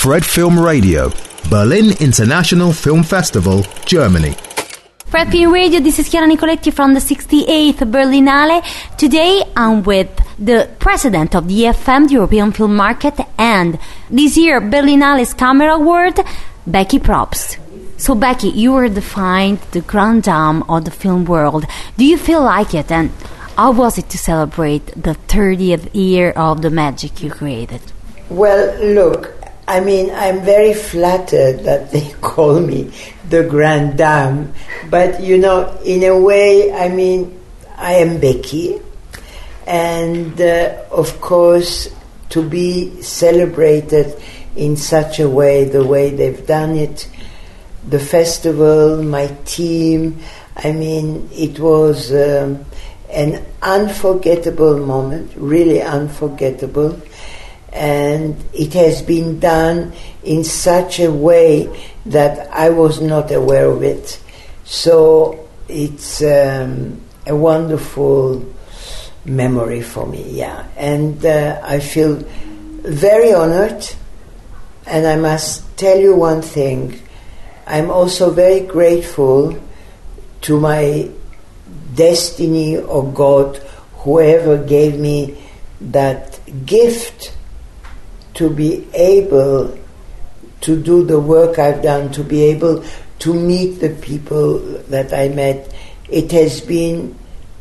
Fred Film Radio, Berlin International Film Festival, Germany. Fred Film Radio, this is Chiara Nicoletti from the 68th Berlinale. Today I'm with the president of the EFM, the European Film Market, and this year Berlinale's Camera Award, Becky Probst. So Becky, you were defined the grand dame of the film world. Do you feel like it? And how was it to celebrate the 30th year of the magic you created? Well, look, I mean, I'm very flattered that they call me the Grand Dame, but, you know, in a way, I mean, I am Becky, and, of course, to be celebrated in such a way, the way they've done it, the festival, my team, I mean, it was an unforgettable moment, really unforgettable. And it has been done in such a way that I was not aware of it. So it's a wonderful memory for me, yeah. And I feel very honored. And I must tell you one thing. I'm also very grateful to my destiny or God, whoever gave me that gift to be able to do the work I've done, to be able to meet the people that I met. It has been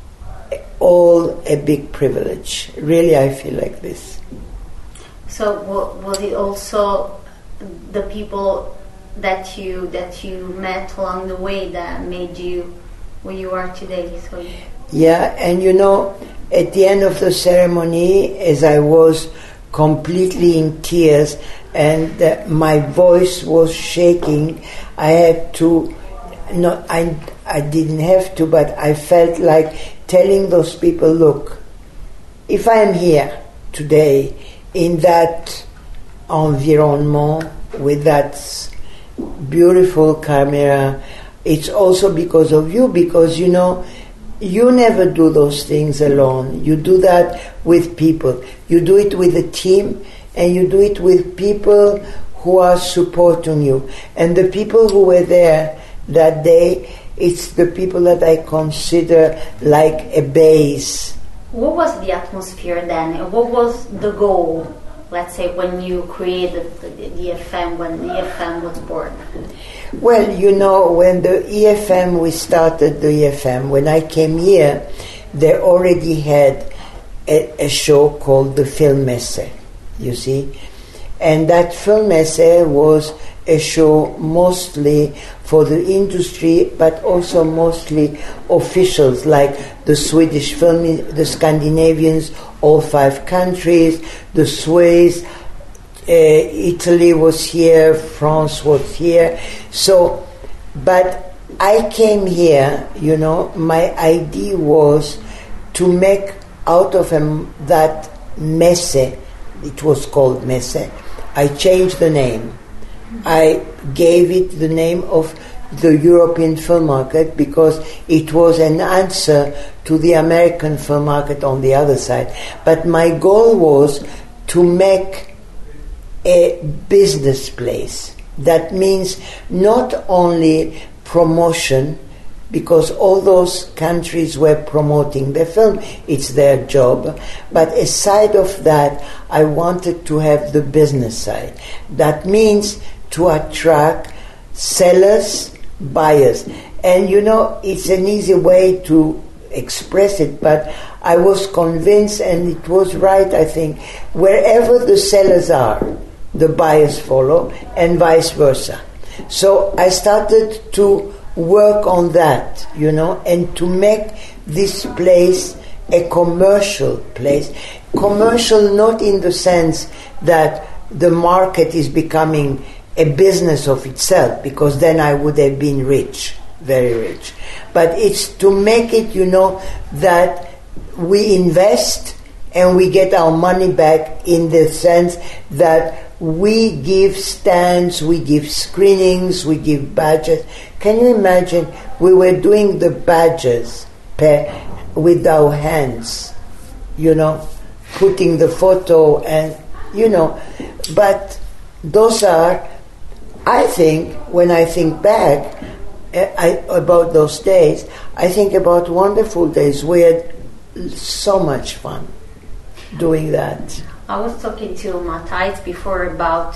all a big privilege. Really, I feel like this. So was it also the people that you met along the way that made you where you are today? So yeah, and you know, at the end of the ceremony, as I was completely in tears and my voice was shaking, I had to, no, I didn't have to, but I felt like telling those people, look, if I am here today in that environment with that beautiful camera, it's also because of you, because, you know, you never do those things alone. You do that with people. You do it with a team, and you do it with people who are supporting you. And the people who were there that day, it's the people that I consider like a base. What was the atmosphere then? What was the goal, let's say, when you created the EFM, when the EFM was born? Well, you know, when the EFM, we started the EFM, when I came here, they already had a show called the Filmmesse, you see. And that Filmmesse was a show mostly for the industry, but also mostly officials, like the Swedish film, the Scandinavians, all 5 countries, the Swiss, Italy was here, France was here. So, but I came here, you know, my idea was to make out of that messe, it was called Messe, I changed the name. I gave it the name of the European film market because it was an answer to the American film market on the other side. But my goal was to make a business place. That means not only promotion, because all those countries were promoting the film, it's their job, but aside of that, I wanted to have the business side. That means to attract sellers, buyers. And you know, it's an easy way to express it, but I was convinced, and it was right, I think, wherever the sellers are, the buyers follow, and vice versa. So I started to work on that, you know, and to make this place a commercial place. Commercial not in the sense that the market is becoming a business of itself, because then I would have been rich, very rich. But it's to make it, you know, that we invest and we get our money back, in the sense that we give stands, we give screenings, we give badges. Can you imagine? We were doing the badges with our hands, you know, putting the photo and, you know, but those are, I think, when I think back about those days, I think about wonderful days. We had so much fun doing that. I was talking to Matthijs before about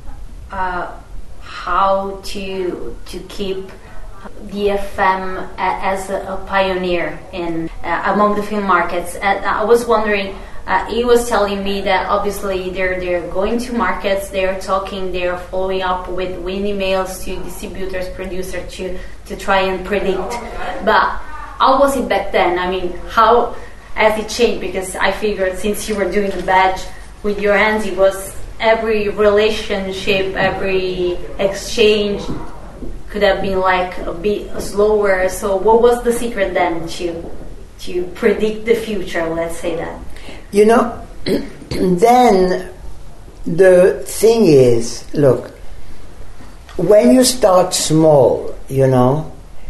how to keep the FM as a pioneer in among the film markets. And I was wondering, he was telling me that obviously they're going to markets, they're talking, they're following up with emails to distributors, producers to try and predict. But how was it back then? I mean, how has it changed? Because I figured since you were doing the badge with your hands, it was every relationship, every exchange could have been like a bit slower. So what was the secret then to predict the future, let's say that? You know, then the thing is, look, when you start small, you know,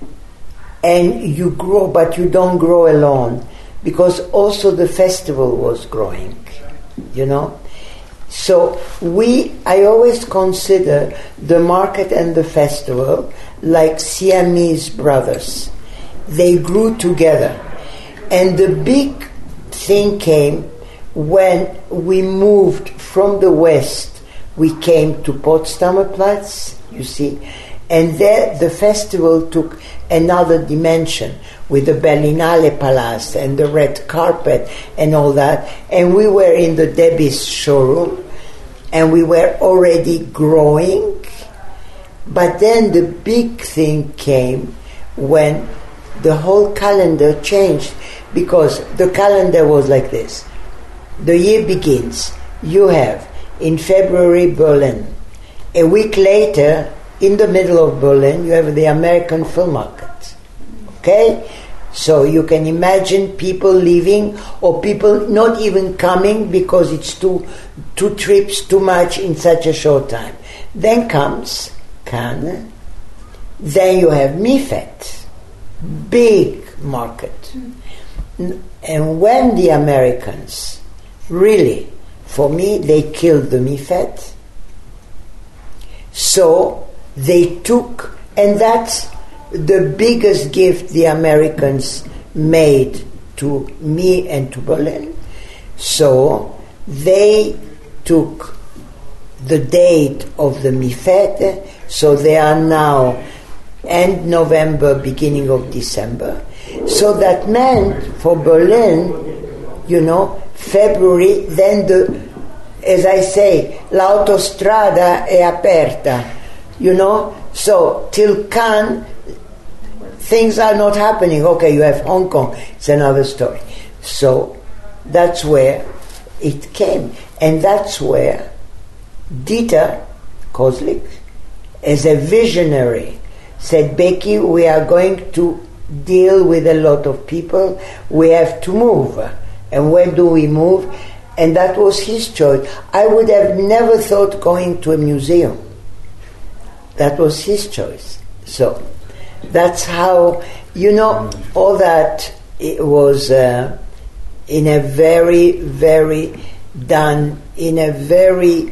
and you grow, but you don't grow alone, because also the festival was growing, you know. So I always consider the market and the festival like Siamese brothers. They grew together. And the big thing came when we moved from the west. We came to Potsdamer Platz, you see, and there the festival took another dimension with the Berlinale Palace and the red carpet and all that. And we were in the Debbie's showroom, and we were already growing. But then the big thing came when the whole calendar changed, because the calendar was like this. The year begins. You have in February Berlin. A week later, in the middle of Berlin, you have the American Film Market. Okay? So you can imagine people leaving, or people not even coming because it's two trips too much in such a short time. Then comes Cannes. Then you have MIFET, big market. And when the Americans, really, for me, they killed the MIFET. So they took, and that's the biggest gift the Americans made to me and to Berlin. So they took the date of the MIFET, so they are now end November, beginning of December. So that meant for Berlin, you know, February, then as I say, l'autostrada è aperta, you know, so till Cannes, things are not happening. Okay, you have Hong Kong, it's another story. So that's where it came. And that's where Dieter Kozlik, as a visionary, said, Becky, we are going to deal with a lot of people. We have to move. And where do we move? And that was his choice. I would have never thought going to a museum. That was his choice. So that's how, you know, all that it was in a very, very done, in a very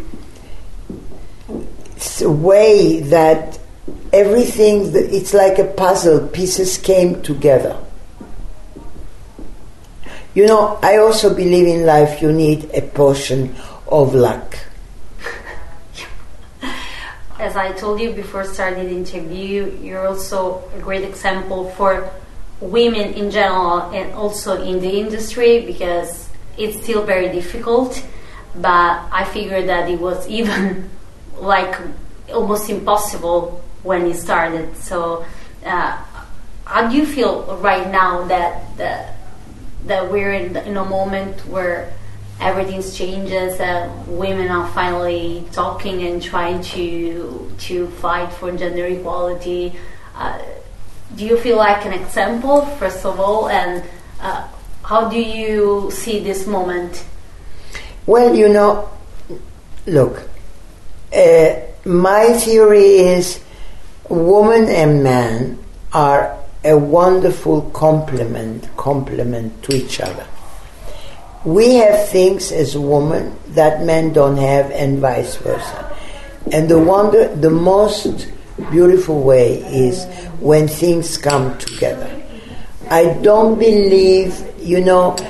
way that everything, it's like a puzzle, pieces came together. You know, I also believe in life you need a portion of luck. As I told you before starting the interview, you're also a great example for women in general and also in the industry, because it's still very difficult, but I figured that it was even like almost impossible when it started. So how do you feel right now that we're in a moment where everything's changes, women are finally talking and trying to fight for gender equality? Do you feel like an example, first of all, and how do you see this moment? Well, you know, look, my theory is woman and man are a wonderful complement to each other. We have things as women that men don't have, and vice versa. And the most beautiful way is when things come together. I don't believe in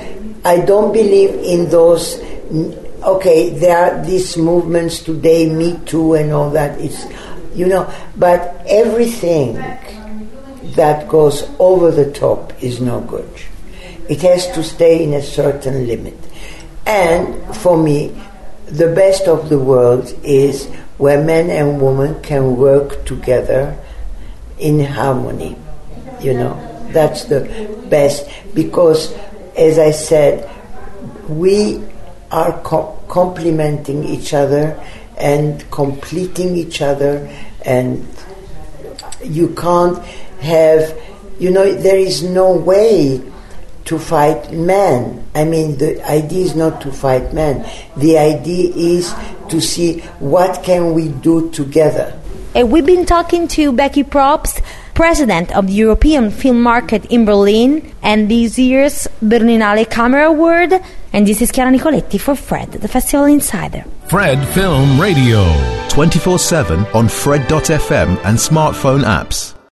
those, okay, there are these movements today, Me Too and all that, but everything that goes over the top is no good. It has to stay in a certain limit. And for me, the best of the world is where men and women can work together in harmony. That's the best, because, as I said, we are complementing each other and completing each other, and you can't have, there is no way to fight men. I mean, the idea is not to fight men. The idea is to see what can we do together. We've been talking to Becky Probst, president of the European Film Market in Berlin, and this year's Berlinale Camera Award. And this is Chiara Nicoletti for Fred, the Festival Insider. Fred Film Radio. 24/7 on Fred.fm and smartphone apps.